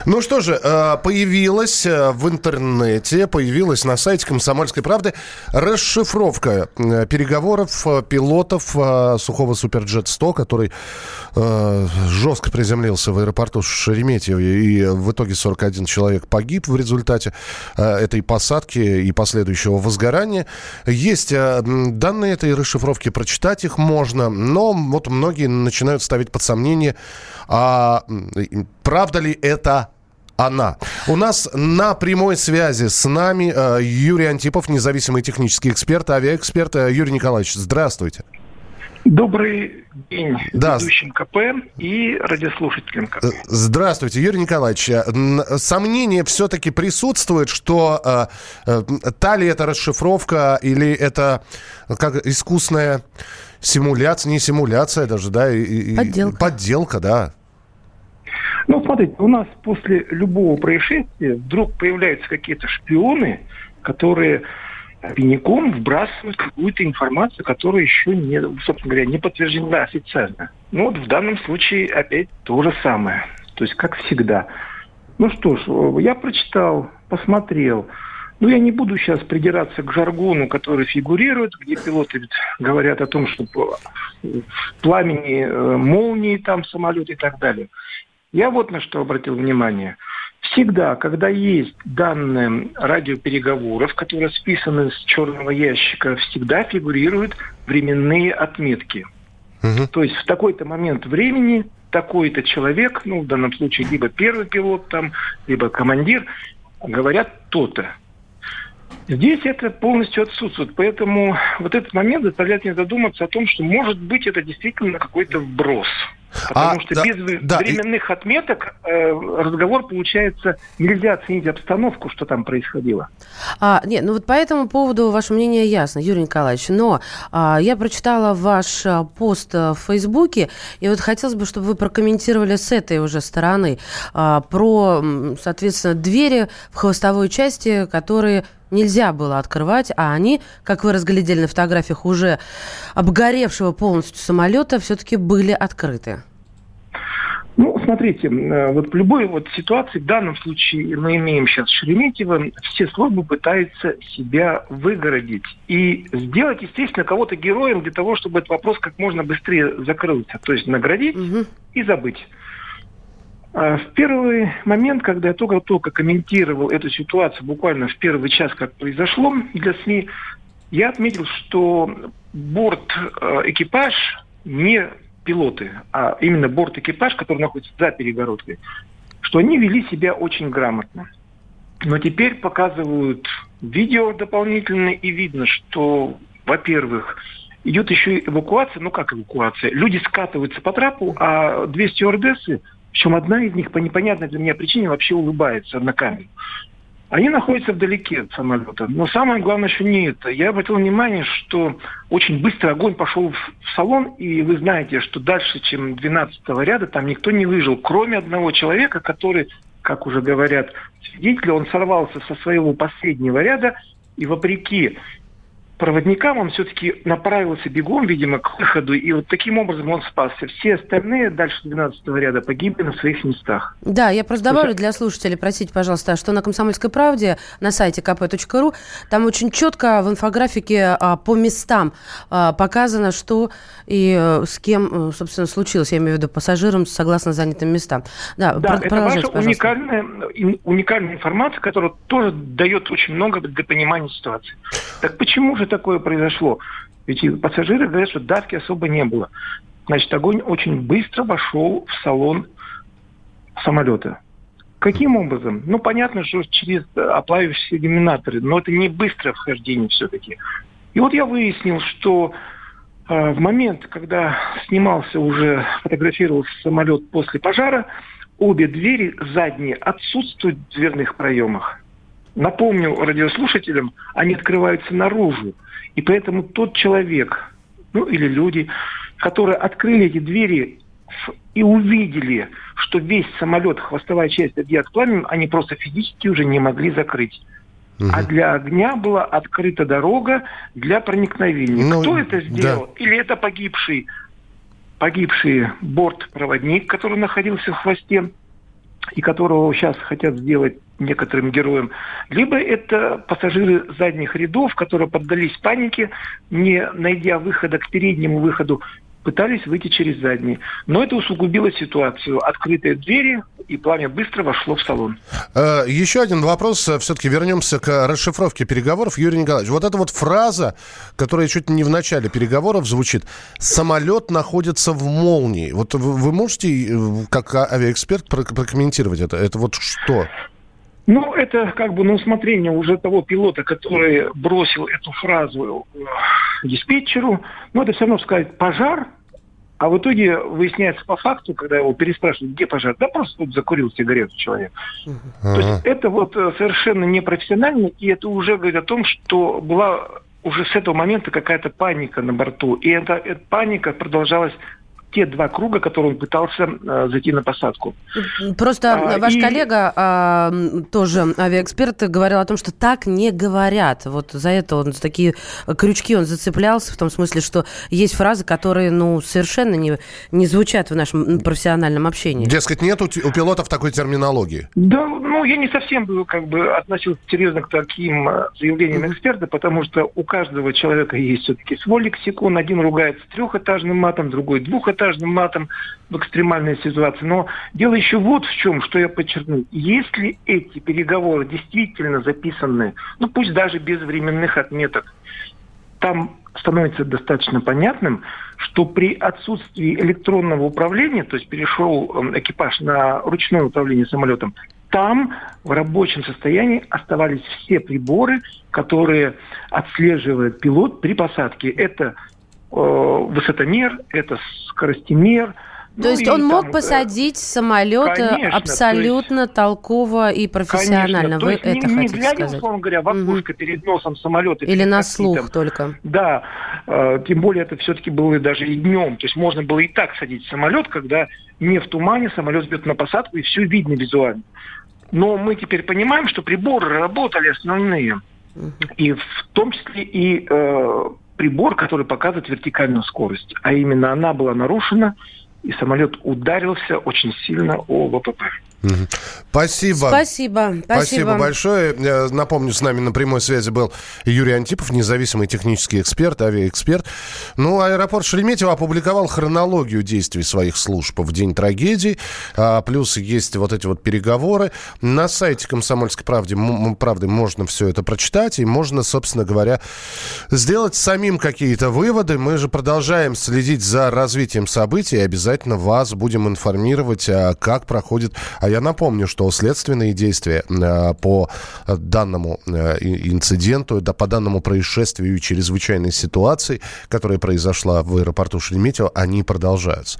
Ну что же, появилась в интернете, появилась на сайте «Комсомольской правды» расшифровка переговоров пилотов сухого Суперджет-100, который жестко приземлился в аэропорту Шереметьево, и в итоге 41 человек погиб в результате этой посадки и последующего возгорания. Есть данные этой расшифровки, прочитать их можно, но вот многие начинают ставить под сомнение, правда ли это она. У нас на прямой связи с нами Юрий Антипов, независимый технический эксперт, авиаэксперт. Юрий Николаевич, здравствуйте. Добрый день ведущим КП и радиослушателям КП. Здравствуйте, Юрий Николаевич. Сомнения все-таки присутствуют, что та ли это расшифровка или это как искусная симуляция, не симуляция даже, да? Подделка, да. Ну, смотрите, у нас после любого происшествия вдруг появляются какие-то шпионы, которые обиняком вбрасывают какую-то информацию, которая еще не, собственно говоря, не подтверждена официально. Ну, вот в данном случае опять то же самое. То есть, как всегда. Ну что ж, я прочитал, посмотрел. Ну, я не буду сейчас придираться к жаргону, который фигурирует, где пилоты говорят о том, что в пламени молнии там самолет и так далее. Я вот на что обратил внимание. Всегда, когда есть данные радиопереговоров, которые списаны с черного ящика, всегда фигурируют временные отметки. То есть в такой-то момент времени такой-то человек, ну в данном случае либо первый пилот там, либо командир, говорят то-то. Здесь это полностью отсутствует, поэтому вот этот момент заставляет меня задуматься о том, что может быть это действительно какой-то вброс. Потому что без временных отметок разговор, получается, нельзя оценить обстановку, что там происходило. Нет, ну вот по этому поводу ваше мнение ясно, Юрий Николаевич. Но я прочитала ваш пост в Фейсбуке, и вот хотелось бы, чтобы вы прокомментировали с этой уже стороны про, соответственно, двери в хвостовой части, которые нельзя было открывать, а они, как вы разглядели на фотографиях уже обгоревшего полностью самолета, все-таки были открыты. Ну, смотрите, вот в любой вот ситуации, в данном случае мы имеем сейчас Шереметьево, все службы пытаются себя выгородить и сделать, естественно, кого-то героем для того, чтобы этот вопрос как можно быстрее закрылся. То есть наградить и забыть. В первый момент, когда я только комментировал эту ситуацию, буквально в первый час, как произошло для СМИ, я отметил, что борт-экипаж, не пилоты, а именно борт-экипаж, который находится за перегородкой, что они вели себя очень грамотно. Но теперь показывают видео дополнительно, и видно, что, во-первых, идет еще и эвакуация. Ну как эвакуация? Люди скатываются по трапу, а две стюардессы, причем одна из них по непонятной для меня причине вообще улыбается на камеру. Они находятся вдалеке от самолета. Но самое главное еще не это. Я обратил внимание, что очень быстро огонь пошел в салон, и вы знаете, что дальше, чем 12-го ряда, там никто не выжил, кроме одного человека, который, как уже говорят свидетели, он сорвался со своего последнего ряда, и вопреки проводникам он все-таки направился бегом, видимо, к выходу, и вот таким образом он спасся. Все остальные дальше 12-го ряда погибли на своих местах. Да, я просто добавлю для слушателей, простите, пожалуйста, что на «Комсомольской правде» на сайте kp.ru там очень четко в инфографике по местам показано, что и с кем, собственно, случилось, я имею в виду пассажирам, согласно занятым местам. Да, это ваша уникальная информация, которая тоже дает очень много для понимания ситуации. Так почему же такое произошло? Ведь пассажиры говорят, что давки особо не было. Значит, огонь очень быстро вошел в салон самолета. Каким образом? Ну, понятно, что через оплавившиеся иллюминаторы, но это не быстрое вхождение все-таки. И вот я выяснил, что в момент, когда снимался уже, фотографировался самолет после пожара, обе двери задние отсутствуют в дверных проемах. Напомню радиослушателям, они открываются наружу. И поэтому тот человек, ну или люди, которые открыли эти двери и увидели, что весь самолет, хвостовая часть объят пламенем, они просто физически уже не могли закрыть. А для огня была открыта дорога для проникновения. Кто это сделал? Да. Или это погибший бортпроводник, который находился в хвосте? и которого сейчас хотят сделать некоторым героем, либо это пассажиры задних рядов, которые поддались панике, не найдя выхода к переднему выходу, пытались выйти через задний. Но это усугубило ситуацию. Открытые двери, и пламя быстро вошло в салон. Еще один вопрос. Все-таки вернемся к расшифровке переговоров. Юрий Николаевич, вот эта вот фраза, которая чуть не в начале переговоров звучит: «Самолет находится в молнии». Вот вы можете, как авиаэксперт, прокомментировать это? Это вот что? Ну, это как бы на усмотрение уже того пилота, который бросил эту фразу диспетчеру. Но это все равно сказать «пожар», а в итоге выясняется по факту, когда его переспрашивают, где пожар, да просто тут закурил сигарету человек. То есть это вот совершенно непрофессионально, и это уже говорит о том, что была уже с этого момента какая-то паника на борту. И эта паника продолжалась те 2 круга, которые он пытался зайти на посадку. Просто ваш коллега, тоже авиаэксперт, говорил о том, что так не говорят. Вот за это он, за такие крючки он зацеплялся, в том смысле, что есть фразы, которые, совершенно не звучат в нашем профессиональном общении. Дескать, нет у пилотов такой терминологии. Да, я не совсем бы относился серьезно к таким заявлениям эксперта, потому что у каждого человека есть все-таки свой лексикон. Один ругается 3-этажным матом, другой 2-этажным матом в экстремальной ситуации. Но дело еще вот в чем, что я подчеркну. Если эти переговоры действительно записаны, пусть даже без временных отметок, там становится достаточно понятным, что при отсутствии электронного управления, то есть перешел экипаж на ручное управление самолетом, там в рабочем состоянии оставались все приборы, которые отслеживает пилот при посадке. Это высотомер, это скоростимер. То есть он мог посадить самолет, конечно, абсолютно толково и профессионально. Конечно. Вы то есть это не хотите глядя, сказать? условно говоря, в окошко перед носом самолета. Или на слух только. Да, тем более это все-таки было даже и днем. То есть можно было и так садить самолет, когда не в тумане, самолет идет на посадку, и все видно визуально. Но мы теперь понимаем, что приборы работали основные. И в том числе и прибор, который показывает вертикальную скорость. А именно она была нарушена, и самолет ударился очень сильно о ВПП. Спасибо. Спасибо большое. Напомню, с нами на прямой связи был Юрий Антипов, независимый технический эксперт, авиаэксперт. Аэропорт Шереметьево опубликовал хронологию действий своих служб в день трагедии. Плюс есть вот эти вот переговоры. На сайте «Комсомольской правды» можно все это прочитать. И можно, собственно говоря, сделать самим какие-то выводы. Мы же продолжаем следить за развитием событий. И обязательно вас будем информировать, как проходит. Я напомню, что следственные действия по данному инциденту, по данному происшествию и чрезвычайной ситуации, которая произошла в аэропорту Шереметьево, они продолжаются.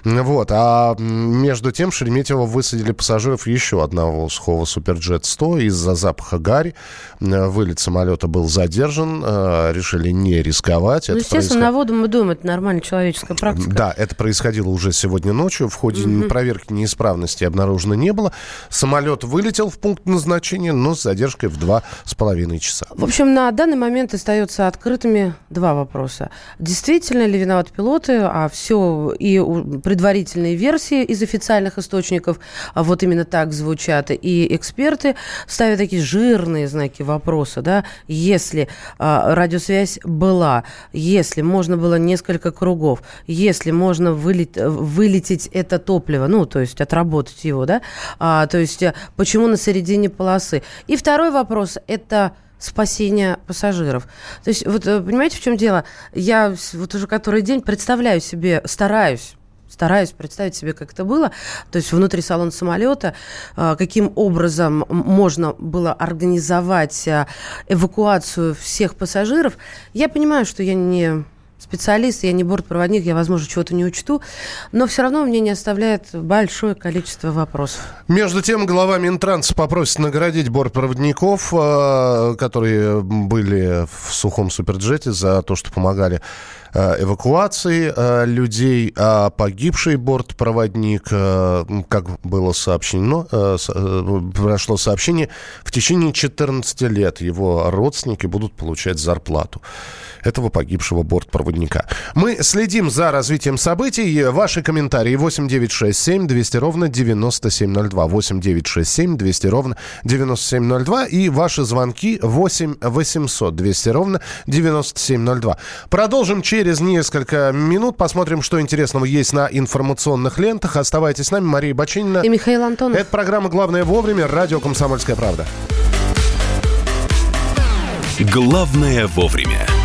А между тем в Шереметьево высадили пассажиров еще одного сухого Суперджет-100 из-за запаха гари. Вылет самолета был задержан, решили не рисковать. Естественно, на воду мы думаем, это нормальная человеческая практика. Да, это происходило уже сегодня ночью. В ходе проверки неисправности обнаружено не было. Самолет вылетел в пункт назначения, но с задержкой в 2,5 часа. В общем, на данный момент остаются открытыми 2 вопроса. Действительно ли виноваты пилоты, а все и предварительные версии из официальных источников вот именно так звучат, и эксперты ставят такие жирные знаки вопроса, да, если радиосвязь была, если можно было несколько кругов, если можно вылететь это топливо, то есть отработать его, да, то есть почему на середине полосы. И второй вопрос – это спасение пассажиров. То есть, понимаете, в чем дело? Я уже который день представляю себе, стараюсь представить себе, как это было, то есть внутри салона самолета, каким образом можно было организовать эвакуацию всех пассажиров. Я понимаю, что я не специалист, я не бортпроводник, я, возможно, чего-то не учту, но все равно мне не оставляет большое количество вопросов. Между тем, глава Минтранса попросит наградить бортпроводников, которые были в сухом Суперджете, за то, что помогали эвакуации людей, а погибший бортпроводник, как было сообщено, прошло сообщение, в течение 14 лет его родственники будут получать зарплату этого погибшего бортпроводника. Мы следим за развитием событий. Ваши комментарии 8-967-200-97-02. 8-967-200-97-02. И ваши звонки 8-800-200-97-02. Продолжим через несколько минут. Посмотрим, что интересного есть на информационных лентах. Оставайтесь с нами. Мария Бачинина и Михаил Антонов. Это программа «Главное вовремя». Радио «Комсомольская правда». Главное вовремя.